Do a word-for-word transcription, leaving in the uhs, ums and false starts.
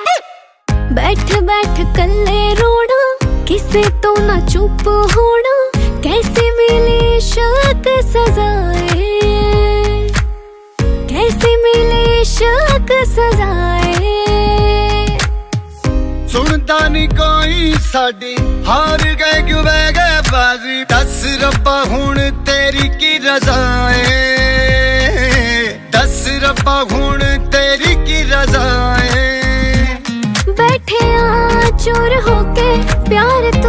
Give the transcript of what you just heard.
बैठ बैठ कल्ले रोना, किसे तो ना चुप होना, कैसे मिले इश्क सजाए, कैसे मिले इश्क सजाए। सुनता नहीं कोई साडी, हार गए क्यों बह गए बाजी, दस रब्बा हुण तेरी की रज़ाए, दस रब्बा हुण तेरी की रज़ाए। बैठे आ चोर होके प्यार